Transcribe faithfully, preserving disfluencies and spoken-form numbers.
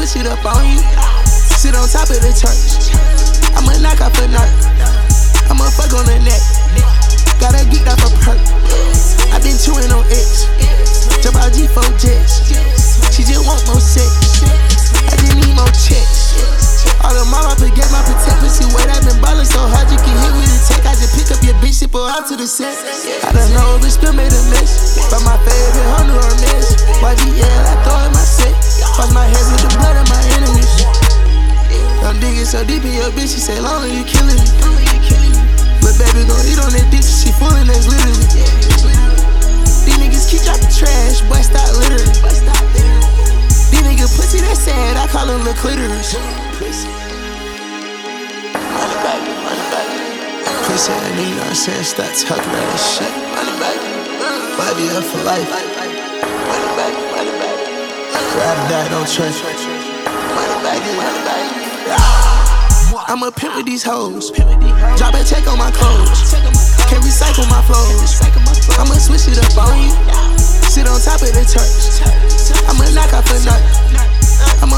switch it up on you. Sit on top of the church. I'ma knock off a nut. I'ma fuck on the neck. Got her geeked off a perk. I been chewing on X. Jump out G four jets. She just want more sex. I just need more checks. All the mom I forget my protect. Pussy weight, I been ballin' so hard you can hit with a tech. I just pick up your bitch, ship her out to the set. I don't know, but still made a mess. But my favorite hundred on this. Y G L, I throw in my set. Wash my head with the blood of my enemies. I'm digging so deep in your bitch, she say, lonely, you killing me. But baby gon' eat on that dick, she fullin', that's literally. These niggas keep dropping trash, boy, stop littering. These niggas pussy, that's sad, I call them the clitoris. Money back, money back. Pussy, I need, you know what I'm saying, stop talking about that shit. Money back, body up for life. Money back, money back. Ride or die, don't trust. Money back, money back. I'ma pimp with these hoes. Drop a check on my clothes. Can't recycle my flows. I'ma switch it up on you. Sit on top of the church. I'ma knock off a nut. I'ma